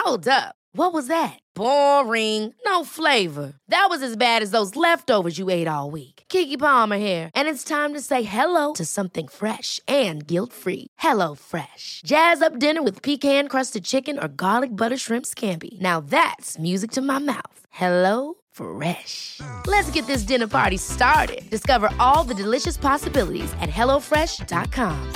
Hold up. What was that? Boring. No flavor. That was as bad as those leftovers you ate all week. Keke Palmer here, and it's time to say hello to something fresh and guilt-free. Hello Fresh. Jazz up dinner with pecan-crusted chicken or garlic butter shrimp scampi. Now that's music to my mouth. Hello Fresh. Let's get this dinner party started. Discover all the delicious possibilities at hellofresh.com.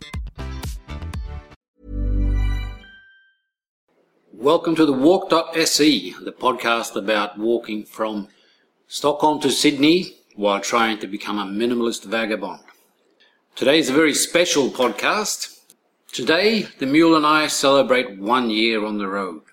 Welcome to the Walk.se, the podcast about walking from Stockholm to Sydney while trying to become a minimalist vagabond. Today is a very special podcast. Today, the mule and I celebrate 1 year on the road.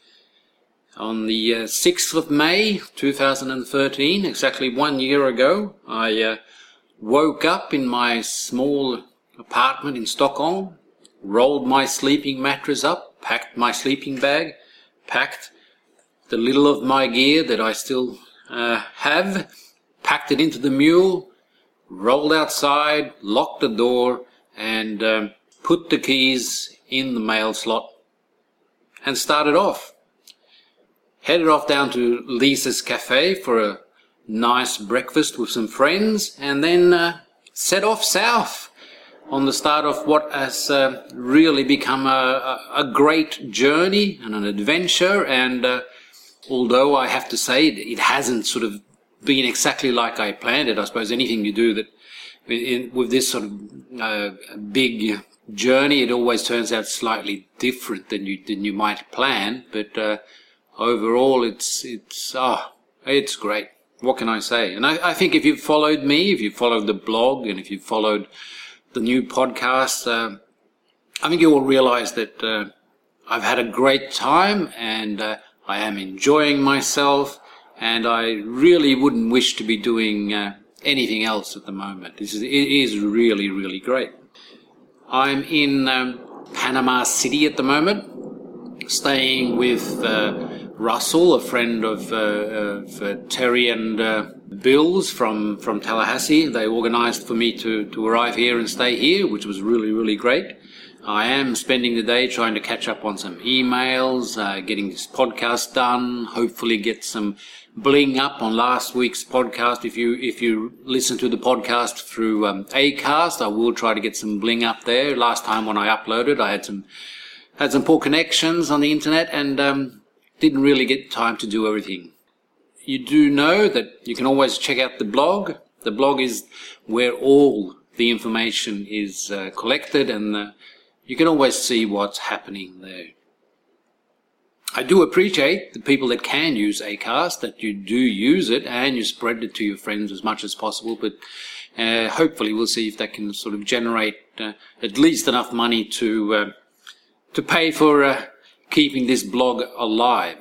On the 6th of May 2013, exactly 1 year ago, I woke up in my small apartment in Stockholm, rolled my sleeping mattress up, packed my sleeping bag, packed the little of my gear that I still have, packed it into the mule, rolled outside, locked the door, and put the keys in the mail slot, and started off. Headed off down to Lisa's Cafe for a nice breakfast with some friends, and then set off south on the start of what has really become a great journey and an adventure. And although I have to say it hasn't sort of been exactly like I planned it, I suppose anything you do that with this sort of big journey, it always turns out slightly different than you might plan. But overall, it's great. What can I say? And I think if you've followed me, if you've followed the blog, and if you've followed the new podcast, I think you will realize that I've had a great time, and I am enjoying myself, and I really wouldn't wish to be doing anything else at the moment. It is really, really great. I'm in Panama City at the moment, staying with Russell, a friend of Terry and Bill's from Tallahassee. They organised for me to arrive here and stay here, which was really, really great. I am spending the day trying to catch up on some emails, getting this podcast done, hopefully get some bling up on last week's podcast. If you listen to the podcast through Acast, I will try to get some bling up there. Last time when I uploaded, I had some poor connections on the internet, and didn't really get time to do everything. You do know that you can always check out the blog. The blog is where all the information is collected, and you can always see what's happening there. I do appreciate the people that can use Acast, that you do use it and you spread it to your friends as much as possible, but hopefully we'll see if that can sort of generate at least enough money to pay for keeping this blog alive.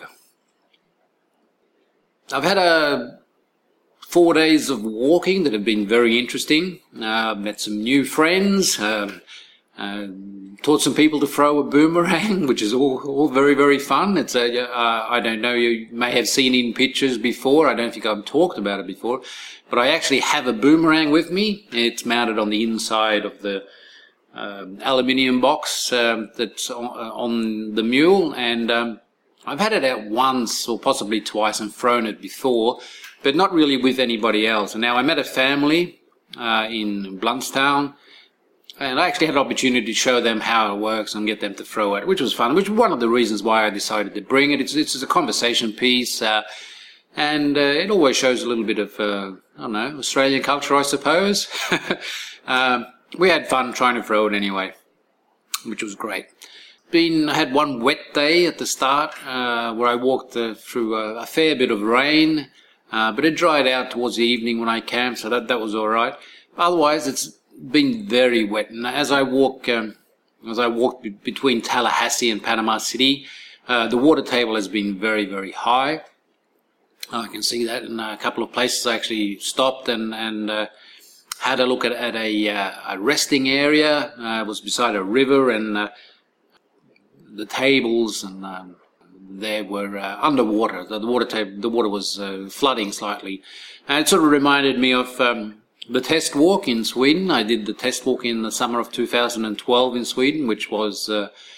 I've had 4 days of walking that have been very interesting. Met some new friends, taught some people to throw a boomerang, which is all very, very fun. It's I don't know, you may have seen in pictures before. I don't think I've talked about it before, but I actually have a boomerang with me. It's mounted on the inside of the aluminium box that's on the mule, and I've had it out once or possibly twice and thrown it before, but not really with anybody else. And now I met a family in Bluntstown, and I actually had an opportunity to show them how it works and get them to throw it, which was fun, which was one of the reasons why I decided to bring it. It's a conversation piece, and it always shows a little bit of, Australian culture, I suppose. We had fun trying to throw it anyway, which was great. I had one wet day at the start, where I walked through a fair bit of rain, but it dried out towards the evening when I camped, so that was all right. Otherwise, it's been very wet, and as I walk between Tallahassee and Panama City, the water table has been very, very high. I can see that in a couple of places. I actually stopped and had a look at a resting area. It was beside a river, and the tables and there were underwater. The water was flooding slightly, and it sort of reminded me of the test walk in Sweden. I did the test walk in the summer of 2012 in Sweden, which was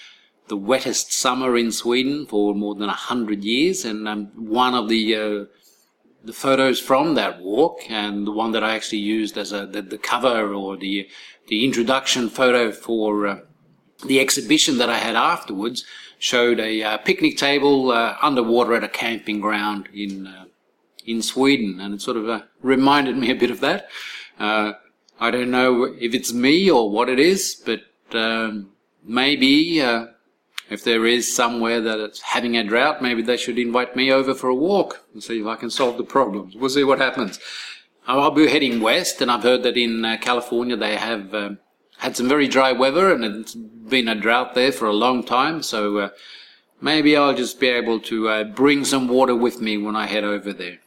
the wettest summer in Sweden for more than 100 years, and one of the photos from that walk, and the one that I actually used as the cover or the introduction photo for the exhibition that I had afterwards, showed a picnic table underwater at a camping ground in Sweden, and it sort of reminded me a bit of that. I don't know if it's me or what it is, but maybe if there is somewhere that it's having a drought, maybe they should invite me over for a walk and see if I can solve the problems. We'll see what happens. I'll be heading west, and I've heard that in California they have had some very dry weather, and it's been a drought there for a long time, so maybe I'll just be able to bring some water with me when I head over there.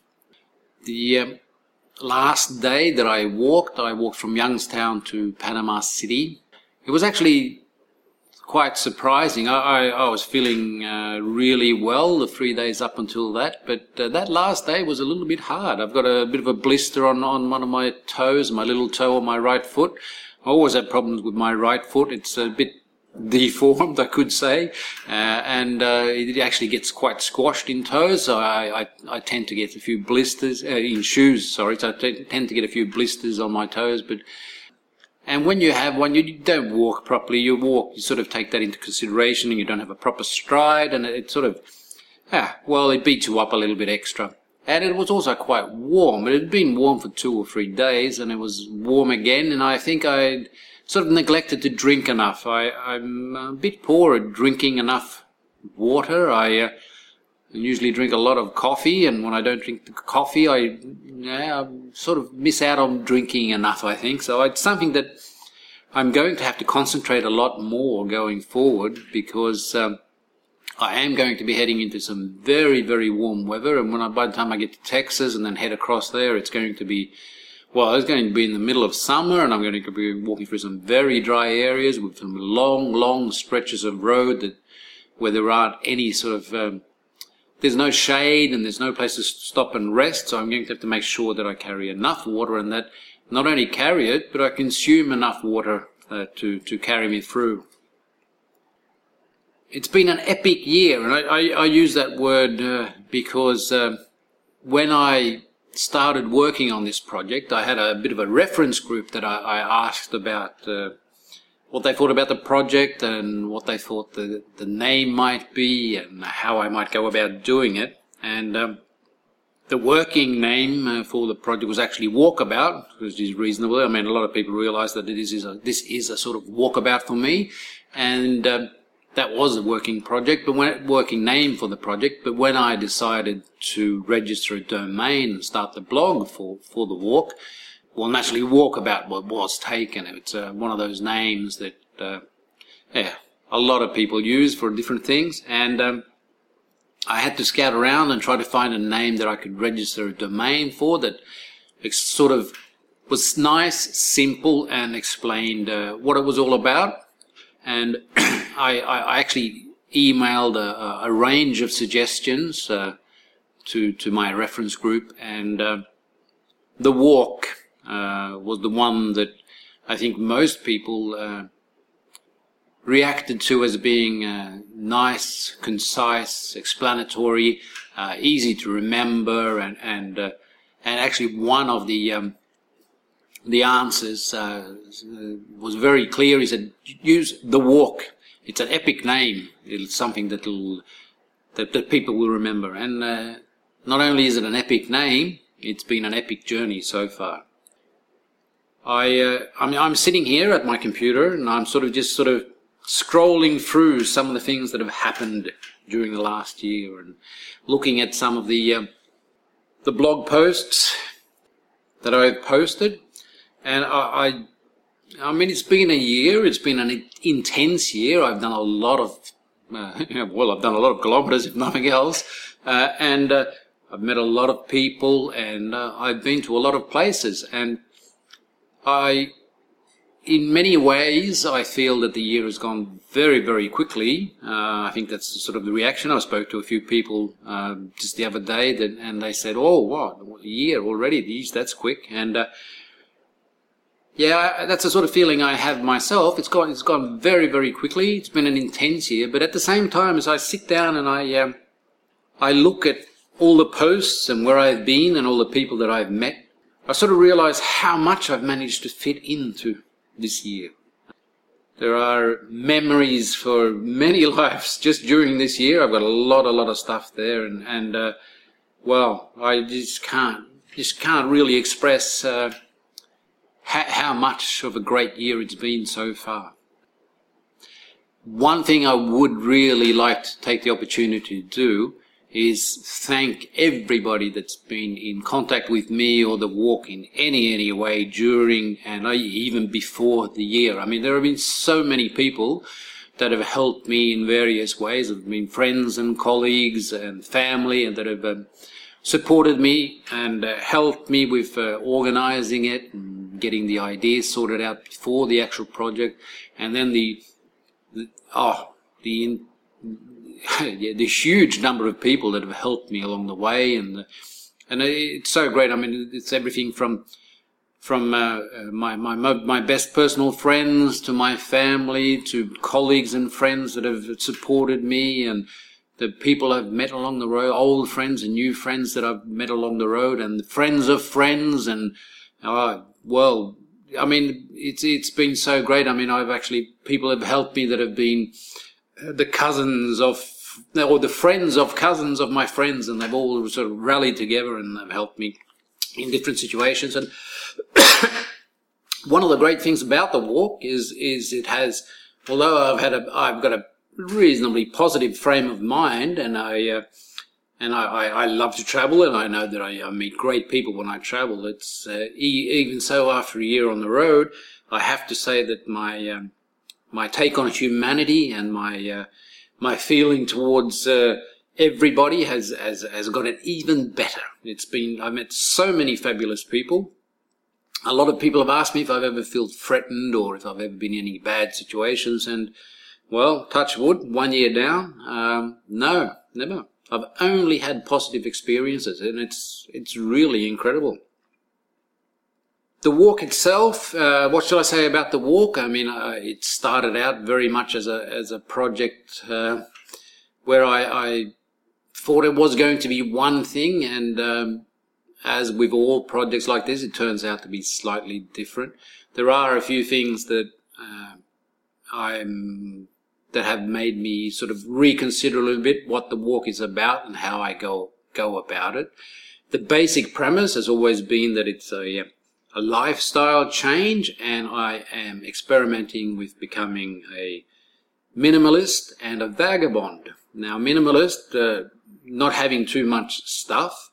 The last day that I walked from Youngstown to Panama City. It was actually quite surprising. I was feeling really well the 3 days up until that, but that last day was a little bit hard. I've got a bit of a blister on one of my toes, my little toe on my right foot. I always had problems with my right foot. It's a bit deformed, I could say, and it actually gets quite squashed in toes, so I tend to get a few blisters in shoes, so I tend to get a few blisters on my toes. And when you have one, you don't walk properly. You sort of take that into consideration, and you don't have a proper stride, and it sort of, it beats you up a little bit extra. And it was also quite warm. It had been warm for 2 or 3 days, and it was warm again, and I think I sort of neglected to drink enough. I'm a bit poor at drinking enough water. I usually drink a lot of coffee, and when I don't drink the coffee, I sort of miss out on drinking enough, I think. So it's something that I'm going to have to concentrate a lot more going forward, because I am going to be heading into some very, very warm weather, and by the time I get to Texas and then head across there, it's going to be in the middle of summer, and I'm going to be walking through some very dry areas with some long, long stretches of road where there aren't any sort of, there's no shade and there's no place to stop and rest, so I'm going to have to make sure that I carry enough water, and that not only carry it, but I consume enough water to carry me through. It's been an epic year, and I use that word because when I started working on this project, I had a bit of a reference group that I asked about what they thought about the project and what they thought the name might be and how I might go about doing it. And the working name for the project was actually Walkabout, which is reasonable. I mean, a lot of people realize that this is a sort of walkabout for me, and that was a working name for the project. But when I decided to register a domain and start the blog for the walk, well, naturally, Walkabout was taken. It's one of those names that a lot of people use for different things, and I had to scout around and try to find a name that I could register a domain for that sort of was nice, simple, and explained what it was all about. And I actually emailed a range of suggestions to my reference group, and the walk was the one that I think most people reacted to as being nice, concise, explanatory, easy to remember, and actually one of the answers was very clear. He said, use the walk. It's an epic name. It's something that people will remember. And not only is it an epic name, it's been an epic journey so far. I'm sitting here at my computer, and I'm sort of scrolling through some of the things that have happened during the last year, and looking at some of the blog posts that I've posted. And I mean, it's been a year. It's been an intense year. I've done a lot of, I've done a lot of kilometers, if nothing else, and I've met a lot of people, and I've been to a lot of places. And in many ways, I feel that the year has gone very, very quickly. I think that's sort of the reaction. I spoke to a few people just the other day, and they said, "Oh, what, a year already? Geez, that's quick." And Yeah, that's the sort of feeling I have myself. It's gone very, very quickly. It's been an intense year, but at the same time, as I sit down and I look at all the posts and where I've been and all the people that I've met, I sort of realise how much I've managed to fit into this year. There are memories for many lives just during this year. I've got a lot of stuff there, and well, I just can't really express how much of a great year it's been so far. One thing I would really like to take the opportunity to do is thank everybody that's been in contact with me or the walk in any way during and even before the year. I mean, there have been so many people that have helped me in various ways. Have been friends and colleagues and family, and that have supported me and helped me with organising it and getting the ideas sorted out before the actual project, and then the huge number of people that have helped me along the way, and it's so great. I mean, it's everything from my best personal friends to my family to colleagues and friends that have supported me, and the people I've met along the road, old friends and new friends that I've met along the road, and friends of friends, and well, I mean, it's been so great. I mean, people have helped me that have been the cousins of, or the friends of cousins of my friends, and they've all sort of rallied together and they've helped me in different situations. And one of the great things about the walk is it has, although I've got a reasonably positive frame of mind, and I love to travel, and I know that I meet great people when I travel. It's even so, after a year on the road, I have to say that my take on humanity and my feeling towards everybody has gotten even better. I met so many fabulous people. A lot of people have asked me if I've ever felt threatened or if I've ever been in any bad situations, and well, touch wood, 1 year down, no, never. I've only had positive experiences, and it's really incredible. The walk itself, what shall I say about the walk? I mean, it started out very much as a project where I thought it was going to be one thing, and as with all projects like this, it turns out to be slightly different. There are a few things that that have made me sort of reconsider a little bit what the walk is about and how I go about it. The basic premise has always been that it's a lifestyle change, and I am experimenting with becoming a minimalist and a vagabond. Now, minimalist, not having too much stuff.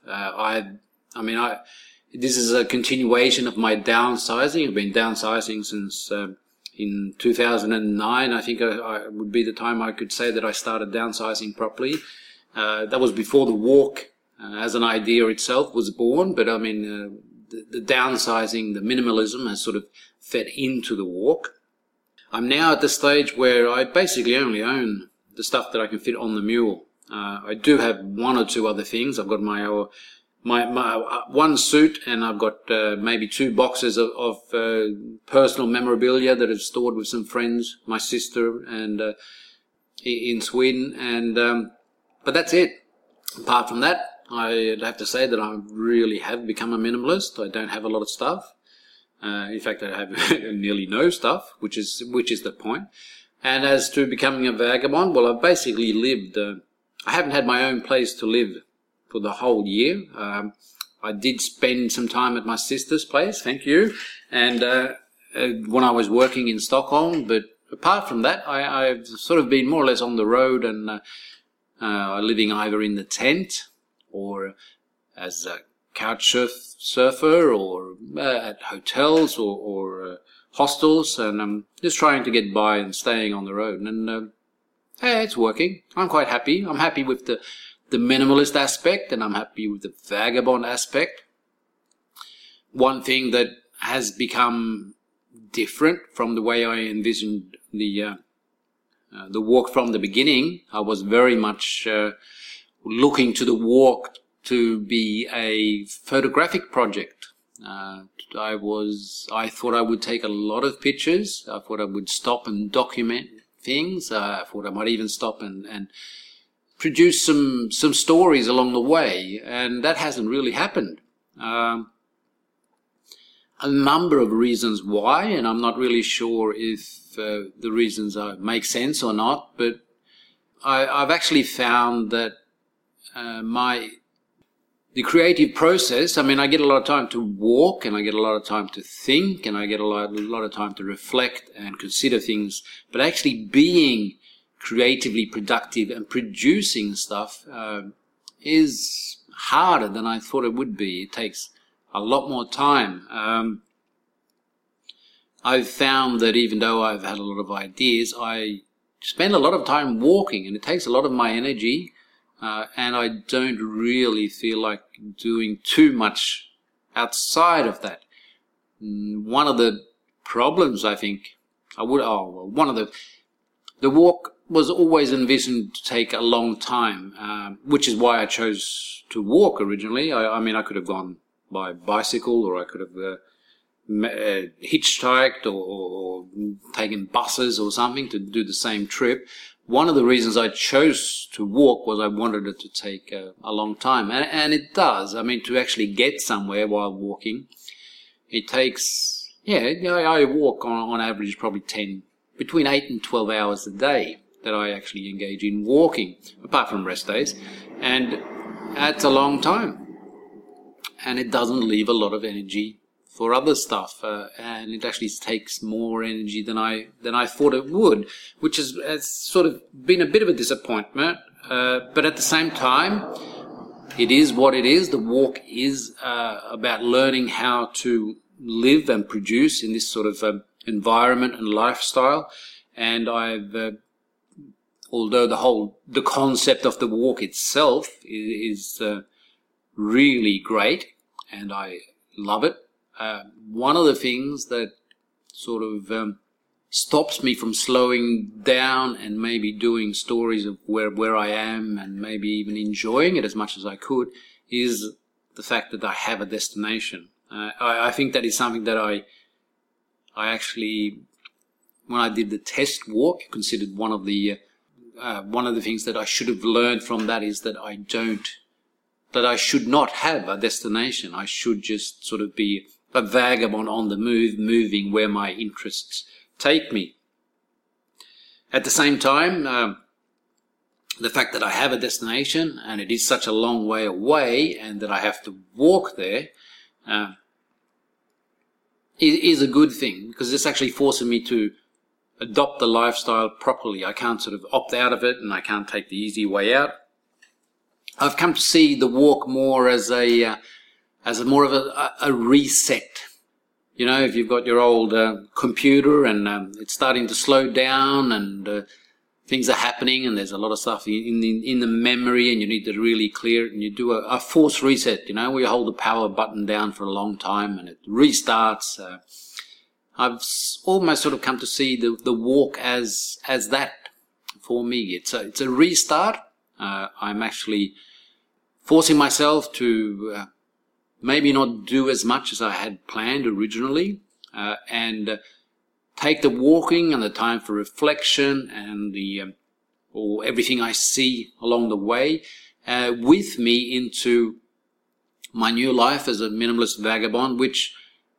This is a continuation of my downsizing. I've been downsizing since in 2009, I think I would be the time I could say that I started downsizing properly. That was before the walk as an idea itself was born, but I mean, the downsizing, the minimalism has sort of fed into the walk. I'm now at the stage where I basically only own the stuff that I can fit on the mule. I do have one or two other things. I've got my one suit, and I've got maybe 2 boxes of personal memorabilia that I've stored with some friends, my sister, and in Sweden, and but that's it. Apart from that, I'd have to say that I really have become a minimalist. I don't have a lot of stuff. In fact, I have nearly no stuff, which is the point. And as to becoming a vagabond, well, I've basically lived. I haven't had my own place to live for the whole year. I did spend some time at my sister's place, thank you, and when I was working in Stockholm. But apart from that, I've sort of been more or less on the road, and living either in the tent or as a couch surfer, or at hotels or hostels, and I'm just trying to get by and staying on the road. And hey, it's working. I'm quite happy. I'm happy with the minimalist aspect, and I'm happy with the vagabond aspect. One thing that has become different from the way I envisioned the walk from the beginning, I was very much looking to the walk to be a photographic project. I thought I would take a lot of pictures. I thought I would stop and document things. I thought I might even stop and produce some stories along the way, and that hasn't really happened. A number of reasons why, and I'm not really sure if the reasons make sense or not, but I've actually found that the creative process, I mean, I get a lot of time to walk, and I get a lot of time to think, and I get a lot of time to reflect and consider things, but actually being creatively productive and producing stuff is harder than I thought it would be. It takes a lot more time. I've found that even though I've had a lot of ideas, I spend a lot of time walking, and it takes a lot of my energy, and I don't really feel like doing too much outside of that. One of the problems, I think, the walk was always envisioned to take a long time, which is why I chose to walk originally. I mean, I could have gone by bicycle, or I could have hitchhiked or taken buses or something to do the same trip. One of the reasons I chose to walk was I wanted it to take a long time, and it does. I mean, to actually get somewhere while walking, it takes, I walk on average probably between 8 and 12 hours a day that I actually engage in walking, apart from rest days, and that's a long time, and it doesn't leave a lot of energy for other stuff, and it actually takes more energy than I thought it would, which has sort of been a bit of a disappointment. But at the same time, it is what it is. The walk is about learning how to live and produce in this sort of environment and lifestyle. And although the concept of the walk itself is really great, and I love it. One of the things that sort of stops me from slowing down and maybe doing stories of where I am and maybe even enjoying it as much as I could is the fact that I have a destination. I think that is something that I actually, when I did the test walk, considered one of the things that I should have learned from that is that I should not have a destination. I should just sort of be a vagabond on the move, moving where my interests take me. At the same time, the fact that I have a destination and it is such a long way away and that I have to walk there is a good thing, because it's actually forcing me to adopt the lifestyle properly. I can't sort of opt out of it, and I can't take the easy way out. I've come to see the walk more as more of a reset. You know, if you've got your old computer and it's starting to slow down and things are happening and there's a lot of stuff in the memory and you need to really clear it, and you do a force reset, you know, where you hold the power button down for a long time and it restarts. I've almost sort of come to see the walk as that for me. It's a restart. I'm actually forcing myself to maybe not do as much as I had planned originally, and take the walking and the time for reflection and or everything I see along the way with me into my new life as a minimalist vagabond, which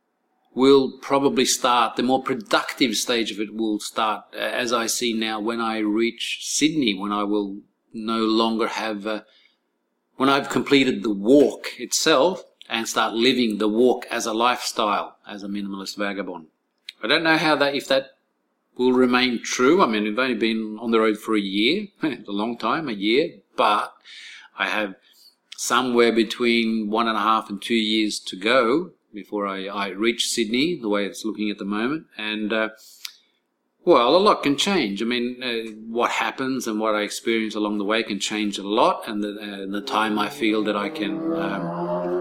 will probably start, the more productive stage of it will start, as I see now, when I reach Sydney, when I will no longer have, when I've completed the walk itself and start living the walk as a lifestyle, as a minimalist vagabond. I don't know if that will remain true. I mean, I've only been on the road for a year. It's a long time, a year, but I have somewhere between 1.5 and 2 years to go before I reach Sydney, the way it's looking at the moment. And, well, a lot can change. I mean, what happens and what I experience along the way can change a lot, and the time I feel that I can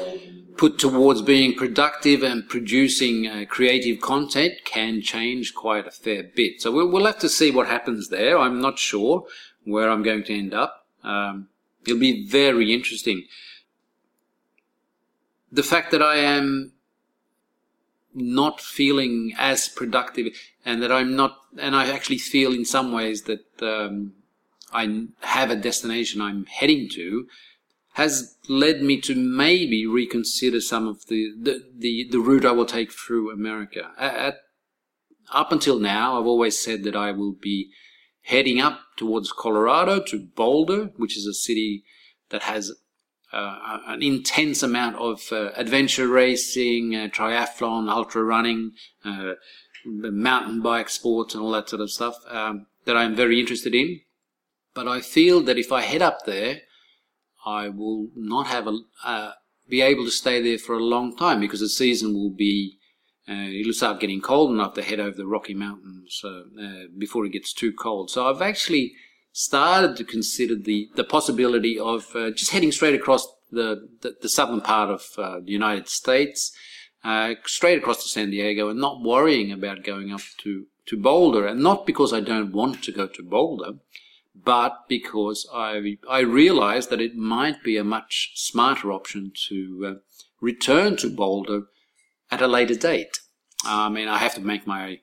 put towards being productive and producing creative content can change quite a fair bit. So we'll have to see what happens there. I'm not sure where I'm going to end up. It'll be very interesting. the fact that I am not feeling as productive, and that I actually feel in some ways that I have a destination I'm heading to, has led me to maybe reconsider some of the route I will take through America. Up until now, I've always said that I will be heading up towards Colorado, to Boulder, which is a city that has an intense amount of adventure racing, triathlon, ultra running, mountain bike sports and all that sort of stuff that I'm very interested in. But I feel that if I head up there, I will not have be able to stay there for a long time, because the season will be, it'll start getting cold enough to head over the Rocky Mountains before it gets too cold. So I've actually started to consider the possibility of just heading straight across the southern part of the United States, straight across to San Diego, and not worrying about going up to Boulder. And not because I don't want to go to Boulder, but because I realized that it might be a much smarter option to return to Boulder at a later date. I mean, I have to make I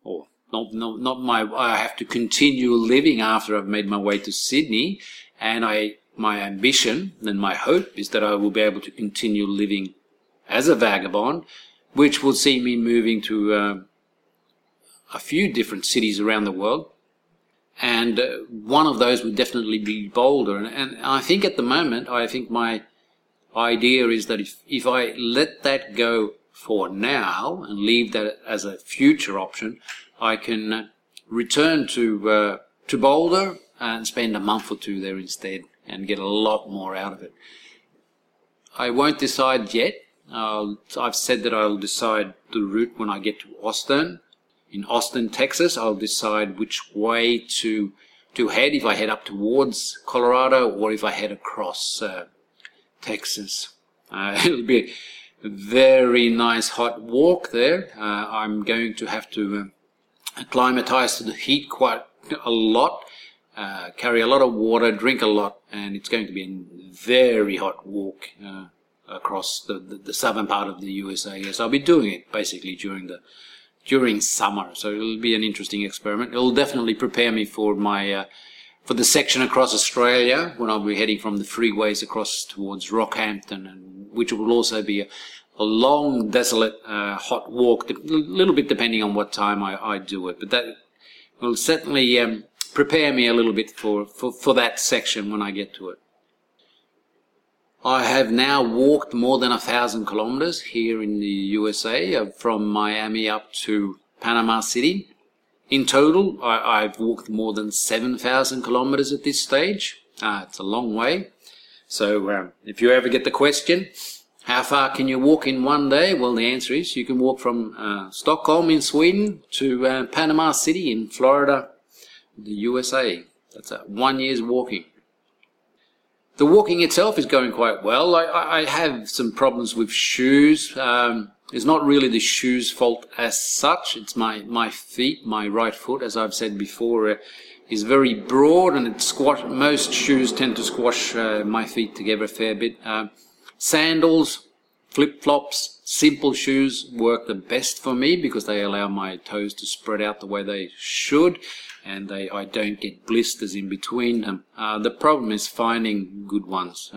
have to continue living after I've made my way to Sydney, and my ambition and my hope is that I will be able to continue living as a vagabond, which will see me moving to a few different cities around the world. And one of those would definitely be Boulder. And I think at the moment, my idea is that if I let that go for now and leave that as a future option, I can return to Boulder and spend a month or two there instead and get a lot more out of it. I won't decide yet. I've said that I'll decide the route when I get to Austin. In Austin, Texas, I'll decide which way to head, if I head up towards Colorado or if I head across Texas. It'll be a very nice hot walk there. I'm going to have to acclimatize to the heat quite a lot, carry a lot of water, drink a lot, and it's going to be a very hot walk across the southern part of the USA. Yes, I'll be doing it basically during summer, so it'll be an interesting experiment. It'll definitely prepare me for for the section across Australia when I'll be heading from the freeways across towards Rockhampton, and which will also be a long, desolate, hot walk, a little bit depending on what time I do it. But that will certainly prepare me a little bit for that section when I get to it. I have now walked more than 1,000 kilometers here in the USA, from Miami up to Panama City. In total, I've walked more than 7,000 kilometers at this stage. It's a long way. So if you ever get the question, how far can you walk in one day? Well, the answer is you can walk from Stockholm in Sweden to Panama City in Florida, the USA. That's 1 year's walking. The walking itself is going quite well. I have some problems with shoes. It's not really the shoes' fault as such. It's my feet, my right foot, as I've said before, is very broad, and most shoes tend to squash my feet together a fair bit. Sandals, flip-flops, simple shoes work the best for me because they allow my toes to spread out the way they should, and I don't get blisters in between them. The problem is finding good ones.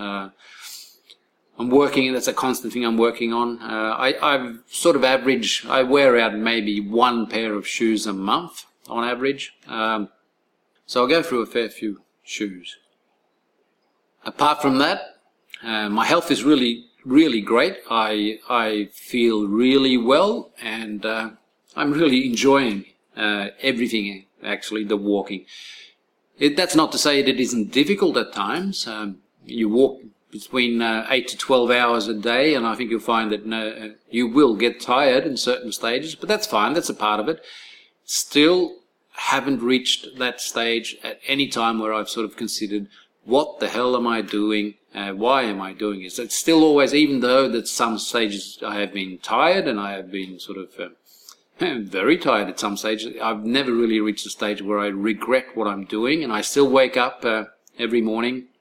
That's a constant thing I'm working on. I sort of average, I wear out maybe one pair of shoes a month on average. So I'll go through a fair few shoes. Apart from that, my health is really, really great. I feel really well, and I'm really enjoying everything, actually, the walking. That's not to say that it isn't difficult at times. You walk between 8 to 12 hours a day, and I think you'll find that you will get tired in certain stages, but that's fine. That's a part of it. Still haven't reached that stage at any time where I've sort of considered, what the hell am I doing? Why am I doing this? It's still always, even though that some stages I have been tired and I have been sort of very tired at some stages, I've never really reached a stage where I regret what I'm doing, and I still wake up every morning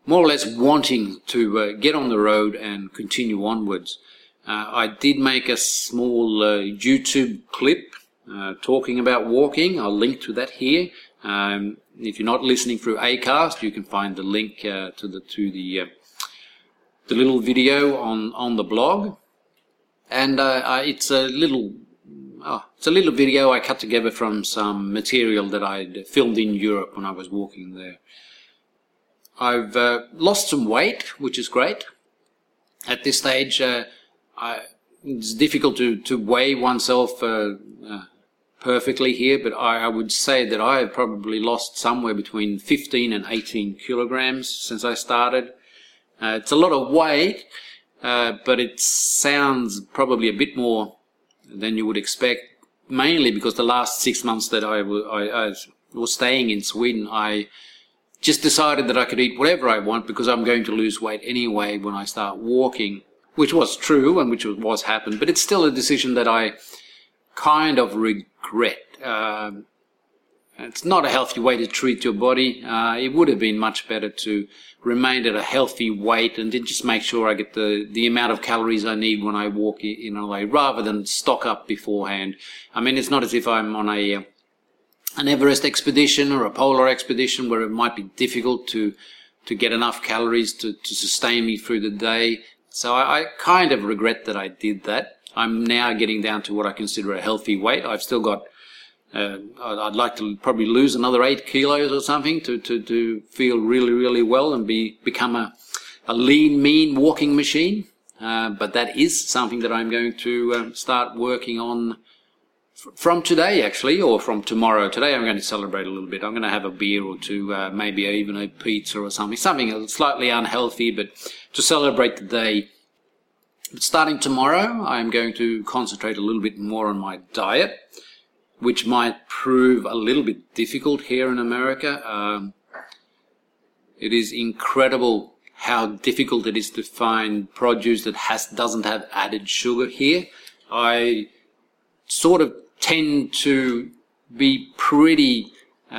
more or less wanting to get on the road and continue onwards. I did make a small YouTube clip talking about walking. I'll link to that here. If you're not listening through Acast, you can find the link to the little video on the blog. And it's a little video I cut together from some material that I'd filmed in Europe when I was walking there. I've lost some weight, which is great. At this stage, it's difficult to weigh oneself perfectly here, but I would say that I have probably lost somewhere between 15 and 18 kilograms since I started. It's a lot of weight, but it sounds probably a bit more than you would expect, mainly because the last 6 months that I was staying in Sweden, I just decided that I could eat whatever I want because I'm going to lose weight anyway when I start walking, which was true and which was happened, but it's still a decision that I kind of regret. It's not a healthy way to treat your body. It would have been much better to remain at a healthy weight and then just make sure I get the amount of calories I need when I walk in a way, rather than stock up beforehand. I mean, it's not as if I'm on an Everest expedition or a polar expedition where it might be difficult to get enough calories to sustain me through the day. So I kind of regret that I did that. I'm now getting down to what I consider a healthy weight. I've still got, I'd like to probably lose another 8 kilos or something to feel really, really well and become a lean, mean walking machine. But that is something that I'm going to start working on from today, actually, or from tomorrow. Today I'm going to celebrate a little bit. I'm going to have a beer or two, maybe even a pizza or something slightly unhealthy, but to celebrate the day. But starting tomorrow, I'm going to concentrate a little bit more on my diet, which might prove a little bit difficult here in America. It is incredible how difficult it is to find produce that doesn't have added sugar here. I sort of tend to be pretty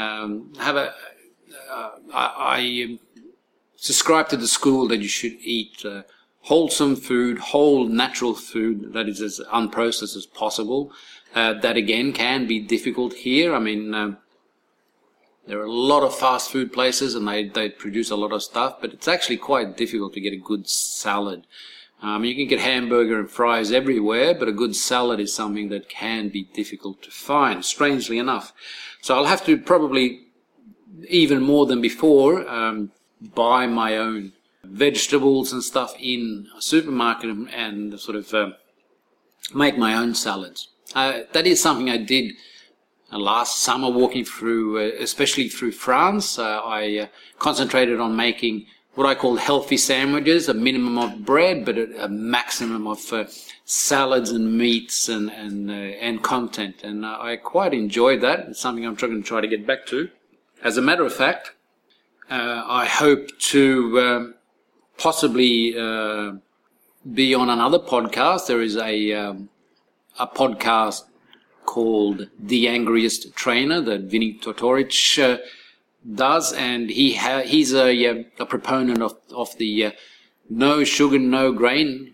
I subscribe to the school that you should eat wholesome food, whole natural food that is as unprocessed as possible. That again can be difficult here. I mean, there are a lot of fast food places and they produce a lot of stuff, but it's actually quite difficult to get a good salad. You can get hamburger and fries everywhere, but a good salad is something that can be difficult to find, strangely enough. So I'll have to probably, even more than before, buy my own vegetables and stuff in a supermarket and sort of make my own salads. That is something I did last summer walking through, especially through France. I concentrated on making what I call healthy sandwiches, a minimum of bread, but a maximum of salads and meats and content. And I quite enjoyed that. It's something I'm going to try to get back to. As a matter of fact, I hope to possibly be on another podcast. There is a podcast called The Angriest Trainer that Vinny Tortoric does, and he's a proponent of the no sugar, no grain,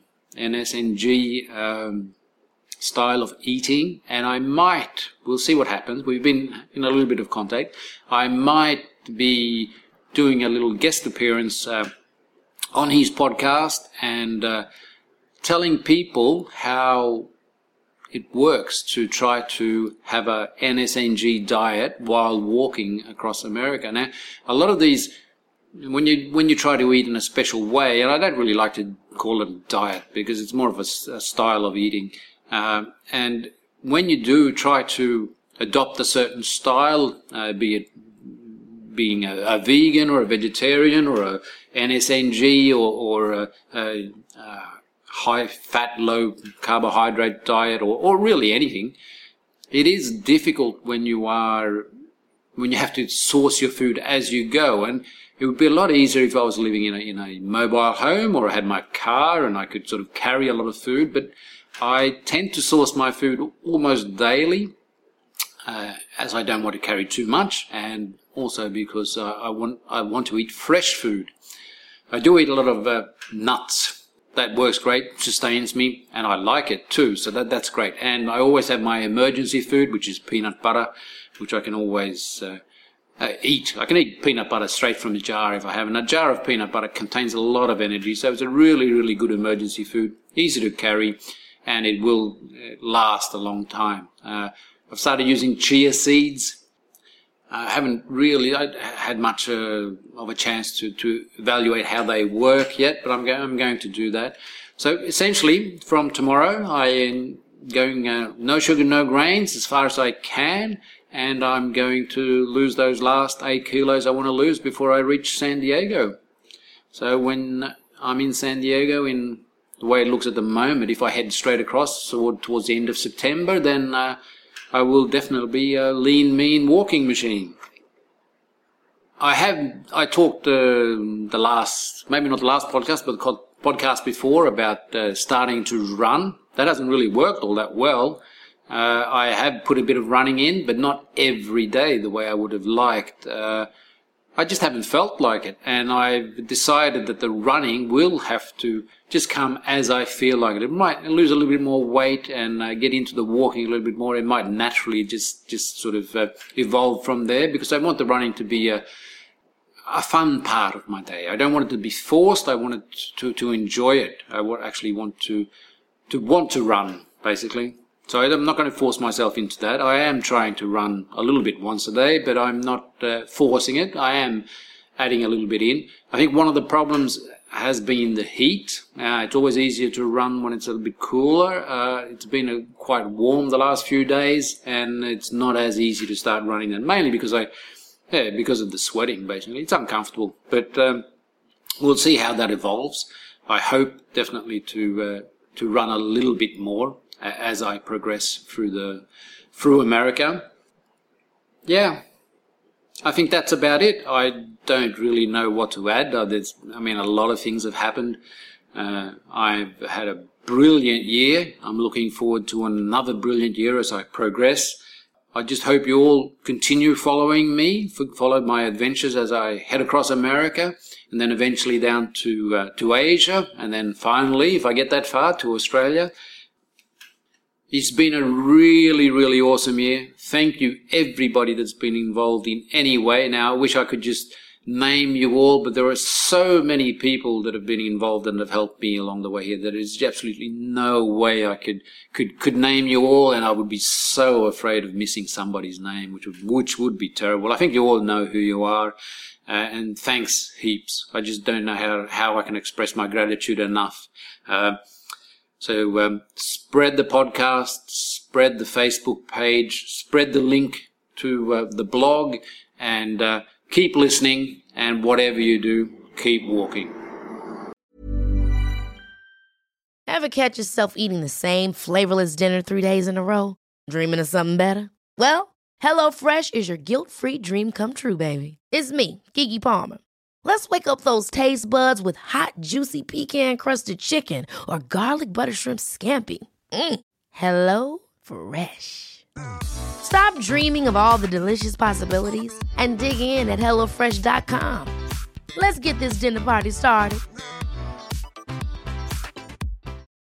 NSNG style of eating, and we'll see what happens. We've been in a little bit of contact. I might be doing a little guest appearance on his podcast and telling people how it works to try to have a NSNG diet while walking across America. Now, a lot of these, when you try to eat in a special way, and I don't really like to call it a diet because it's more of a style of eating, and when you do try to adopt a certain style, be it being a vegan or a vegetarian or a NSNG or a high-fat, low-carbohydrate diet, or really anything, it is difficult when you have to source your food as you go. And it would be a lot easier if I was living in a mobile home or I had my car and I could sort of carry a lot of food. But I tend to source my food almost daily, as I don't want to carry too much, and also because I want to eat fresh food. I do eat a lot of nuts. That works great, sustains me, and I like it too, so that's great. And I always have my emergency food, which is peanut butter, which I can always eat. I can eat peanut butter straight from the jar if I have. And a jar of peanut butter contains a lot of energy, so it's a really, really good emergency food, easy to carry, and it will last a long time. I've started using chia seeds. I haven't really had much of a chance to evaluate how they work yet, but I'm going to do that. So essentially, from tomorrow, I am going no sugar, no grains as far as I can, and I'm going to lose those last 8 kilos I want to lose before I reach San Diego. So when I'm in San Diego, in the way it looks at the moment, if I head straight across towards the end of September, then I will definitely be a lean, mean walking machine. I talked maybe not the last podcast, but the podcast before about starting to run. That hasn't really worked all that well. I have put a bit of running in, but not every day the way I would have liked. I just haven't felt like it, and I've decided that the running will have to just come as I feel like it. It might lose a little bit more weight and get into the walking a little bit more. It might naturally just sort of evolve from there, because I want the running to be a fun part of my day. I don't want it to be forced. I want it to enjoy it. I actually want to run, basically. So I'm not going to force myself into that. I am trying to run a little bit once a day, but I'm not forcing it. I am adding a little bit in. I think one of the problems has been the heat. It's always easier to run when it's a little bit cooler. It's been quite warm the last few days, and it's not as easy to start running then, mainly because of the sweating, basically. It's uncomfortable, but we'll see how that evolves. I hope definitely to run a little bit more as I progress through America. Yeah, I think that's about it. I don't really know what to add. A lot of things have happened. I've had a brilliant year. I'm looking forward to another brilliant year as I progress. I just hope you all continue following me, follow my adventures as I head across America, and then eventually down to Asia, and then finally, if I get that far, to Australia. It's been a really, really awesome year. Thank you, everybody that's been involved in any way. Now, I wish I could just name you all, but there are so many people that have been involved and have helped me along the way here that there's absolutely no way I could name you all, and I would be so afraid of missing somebody's name, which would be terrible. I think you all know who you are, and thanks heaps. I just don't know how I can express my gratitude enough. So spread the podcast, spread the Facebook page, spread the link to the blog, and keep listening, and whatever you do, keep walking. Ever catch yourself eating the same flavorless dinner 3 days in a row? Dreaming of something better? Well, HelloFresh is your guilt-free dream come true, baby. It's me, Keke Palmer. Let's wake up those taste buds with hot, juicy pecan-crusted chicken or garlic butter shrimp scampi. Hello Fresh. Stop dreaming of all the delicious possibilities and dig in at HelloFresh.com. Let's get this dinner party started.